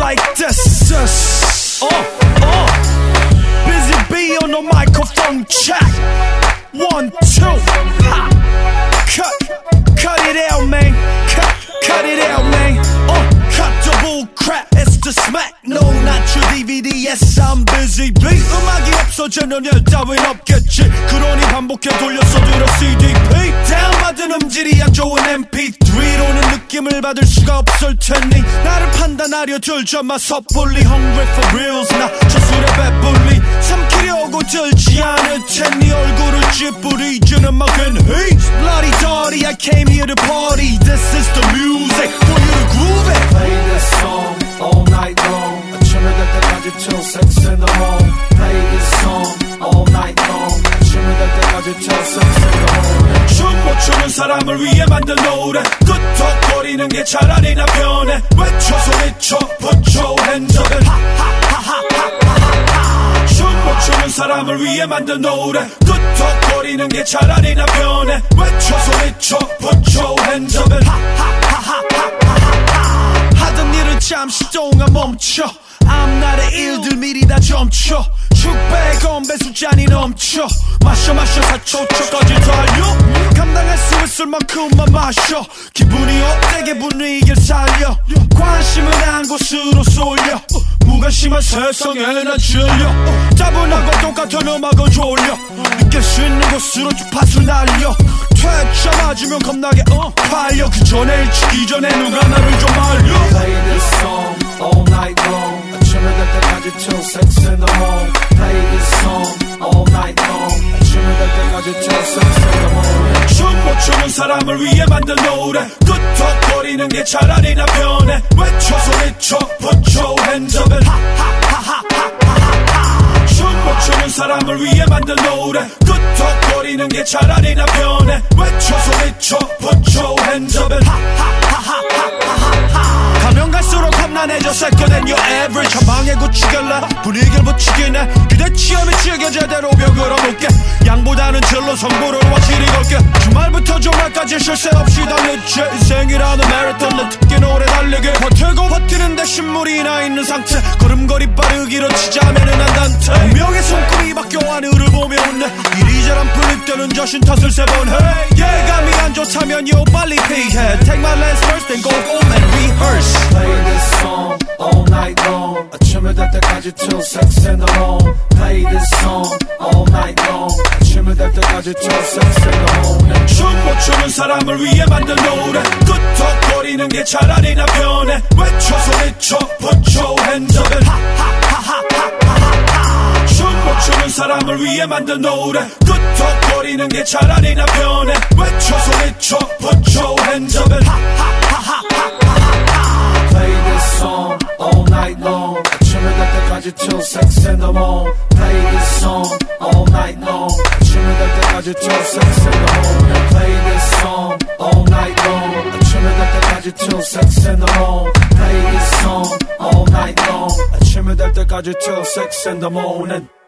like this. Busy bee on the microphone check. 1, 2, ha. Cut it out, man. Cut it out, man. Cut the bull crap. It's the smack. No, not your DVD. Yes, I'm busy bee. 음악이 없어지는 일 따윈 없겠지. 그러니 반복해 돌려서 들어 CDP. 다운받은 음질이 안 좋은 MP3로는 느낌을 받을 수가 없을 테니 나를 판단하려 들자마 섣불리 Hungry for reals. 나 저술에 배불리 삼키려고 들지 않을 테니 얼굴을 찌푸리지는 음악은 He's bloody dirty. I came here to party. This is the music for you to groove it. Play this song all night long. 아침에 될 때까지 till 6 in the morning. Play this song all night long. 아침에 될 때까지 till 6 in the morning. 춤 못 추는 사람을 위해 만든 노래. 끄덕거리는 게 차라리 나 편해. 외쳐 소리쳐 put your hands up and 춤 못 추는 사람을 위해 만든 노래. 끄덕거리는 게 차라리 나 편해. 외쳐 소리쳐 put your hands up and 하던 일을 잠시 동안 멈춰. I'm not a 일들 미리 다 점쳐. 축배 건배 숫잔이 넘쳐. 마셔 4초초까지 달려. 감당할 수 있을 만큼만 마셔. 기분이 업되게 분위기를 살려. 관심은 한 곳으로 쏠려. 무관심한 세상에 난 질려. 따분하고 똑같은 음악은 졸려. 느낄 수 있는 곳으로 주파수 날려. 퇴짜 맞으면 겁나게 팔려. 그 전에 일치기 전에 누가 나를 좀 알려. Play this song all night long. 아침에 될 때까지 till 6 in the morning. Play this song all night long. 아침에 될 때까지 till 6 in the morning. 춤 못 추는 사람을 위해 만든 노래. 끄덕거리는 게 차라리 나 편해. 외쳐 소리쳐 put your hands up and 춤 못 추는 사람을 위해 만든 노래. 끄덕거리는 게 차라리 나 편해. 외쳐 소리쳐 put your hands up and 가면 갈수록 험난해져 second your average. 한 방에 고치길래 분위기를 붙이긴 해. 그대 취업에 치게 제대로 벽으로 놓게. 양보다는 질로 성부를 확실히 걸게. 주말부터 주말까지 쉴 새 없이 달리지. 인생이라는 마라톤 특히 오래 달리게. 버티고 버티는데 신물이 나 있는 상태. 걸음걸이 빠르기로 치자면은 안 단테. 운명의 손금이 바뀌어 하늘을 보며 웃네. 이리저리 풀릴 때는 자신 탓을 세 번 해. 예감이 안 좋다면 요 빨리 피해. Take my last verse then go home and rehearse. Play this song all night long. 아침에 될 때까지 till 6 in the morning. Play this song all night long. 아침에 될 때까지 till 6 in the morning. 춤 못 추는 사람을 위해 만든 노래. 끄덕거리는 게 차라리 나 편해. 외쳐 소리쳐 put your hands up and 춤 못 추는 사람을 위해 만든 노래. 끄덕거리는 게 차라리 나 편해. 외쳐 소리쳐 put your hands up and Play this song all night long. 아침에 될 때까지 till 6 in the morning. Play this song all night long. 아침에 될 때까지 till 6 in the morning. Play this song all night long. 아침에 될 때까지 till 6 in the morning. Play this song all night long. 아침에 될 때까지 till 6 in the morning.